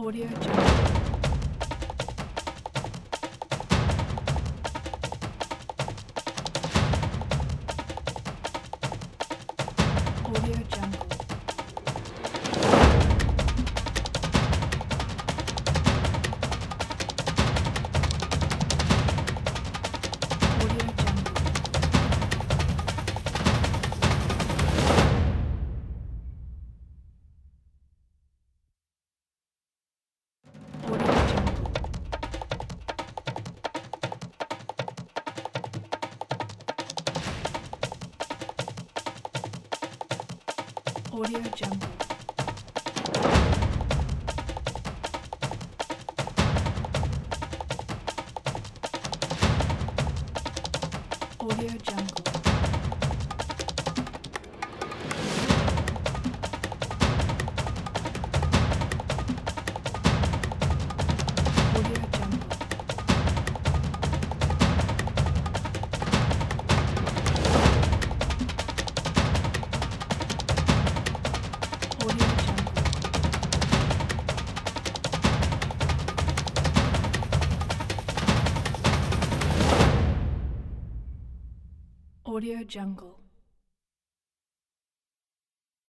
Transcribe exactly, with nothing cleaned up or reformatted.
Audio Jungle. Audio Jungle. Audio Jungle. Audio Jungle. Audio Jungle. Audio Jungle. Audio Jungle. Audio Jungle. Audio Jungle.